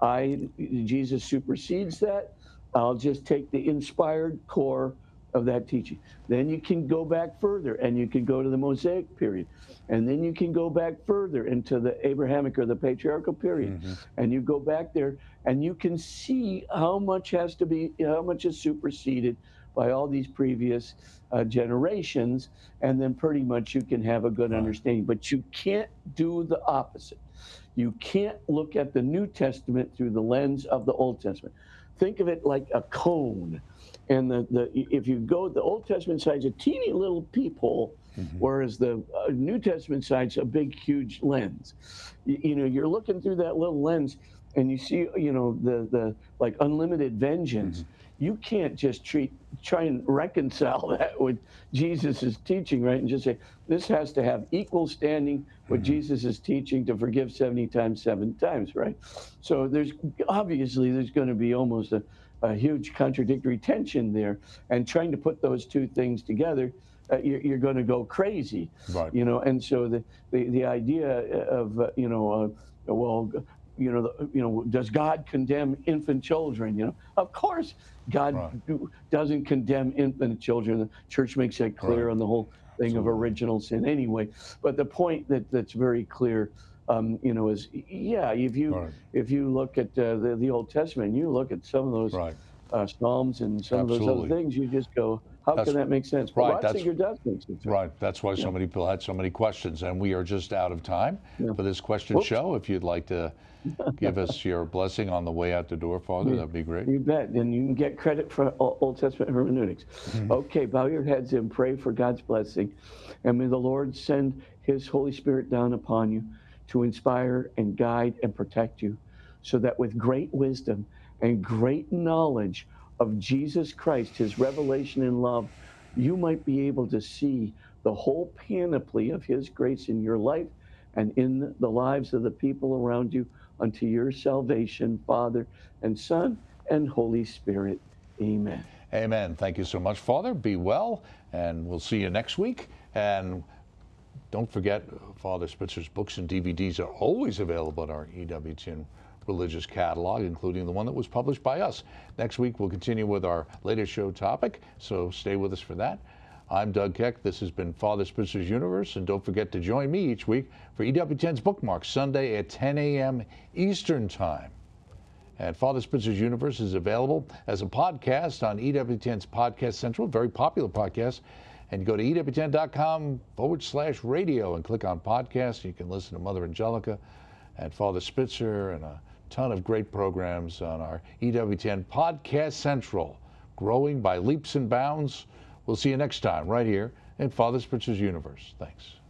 I Jesus supersedes that. I'll just take the inspired core of that teaching. Then you can go back further, and you can go to the Mosaic period, and then you can go back further into the Abrahamic or the patriarchal period, and you go back there, and you can see how much has to be, how much is superseded by all these previous uh, generations, and then pretty much you can have a good understanding. But you can't do the opposite. You can't look at the New Testament through the lens of the Old Testament. Think of it like a cone. And the, the if you go, the Old Testament side's a teeny little peephole, whereas the uh, New Testament side's a big, huge lens. You, you know, you're looking through that little lens, and you see, you know, the the like unlimited vengeance. You can't just treat try and reconcile that with Jesus' teaching, right? And just say this has to have equal standing with Jesus is teaching to forgive seventy times, seven times, right? So there's obviously there's going to be almost a, a huge contradictory tension there, and trying to put those two things together, uh, you're, you're going to go crazy, Right. you know. And so the the, the idea of uh, you know, uh, well, you know, the, you know, does God condemn infant children? You know, of course God Right. do, doesn't condemn infant children. The church makes that clear Right. on the whole thing of Absolutely. original sin anyway. But the point that that's very clear, um, you know, is yeah, if you Right. if you look at uh, the the Old Testament, you look at some of those Right. uh, Psalms and some of those other Absolutely. things, you just go, How That's can that make sense? But right, that's- Ratzinger does make sense. Right. That's why so many people had so many questions. And we are just out of time Yeah. for this question Whoops. show. If you'd like to give us your blessing on the way out the door, Father, Yeah. that'd be great. You bet. And you can get credit for O- Old Testament hermeneutics. Okay, bow your heads and pray for God's blessing. And may the Lord send his Holy Spirit down upon you to inspire and guide and protect you, so that with great wisdom and great knowledge of Jesus Christ, his revelation and love, you might be able to see the whole panoply of his grace in your life and in the lives of the people around you unto your salvation, Father and Son and Holy Spirit. Amen. Amen. Thank you so much, Father. Be well, and we'll see you next week. And don't forget, Father Spitzer's books and D V Ds are always available at our E W T N religious catalog, including the one that was published by us. Next week, we'll continue with our latest show topic, so stay with us for that. I'm Doug Keck. This has been Father Spitzer's Universe, and don't forget to join me each week for E W T N's Bookmark, Sunday at ten a m Eastern Time. And Father Spitzer's Universe is available as a podcast on E W T N's Podcast Central, very popular podcast. And you go to E W T N dot com forward slash radio and click on podcasts. You can listen to Mother Angelica and Father Spitzer and a ton of great programs on our E W T N Podcast Central, growing by leaps and bounds. We'll see you next time right here in Father Spitzer's Universe. Thanks.